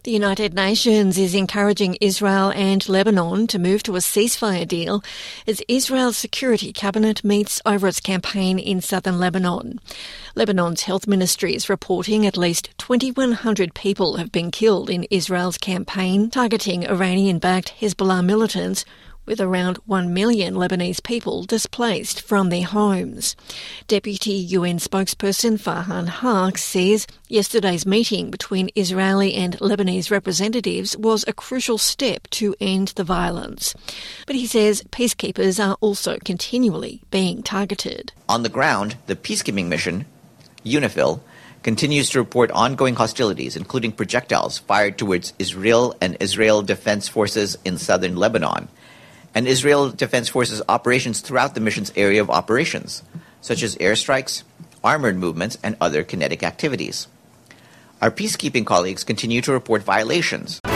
The United Nations is encouraging Israel and Lebanon to move to a ceasefire deal as Israel's Security Cabinet meets over its campaign in southern Lebanon. Lebanon's health ministry is reporting at least 2,100 people have been killed in Israel's campaign targeting Iranian-backed Hezbollah militants, with around 1 million Lebanese people displaced from their homes. Deputy UN spokesperson Farhan Haq says yesterday's meeting between Israeli and Lebanese representatives was a crucial step to end the violence. But he says peacekeepers are also continually being targeted. On the ground, the peacekeeping mission, UNIFIL, continues to report ongoing hostilities, including projectiles fired towards Israel and Israel Defense Forces in southern Lebanon, and Israel Defense Forces operations throughout the mission's area of operations, such as airstrikes, armored movements, and other kinetic activities. Our peacekeeping colleagues continue to report violations.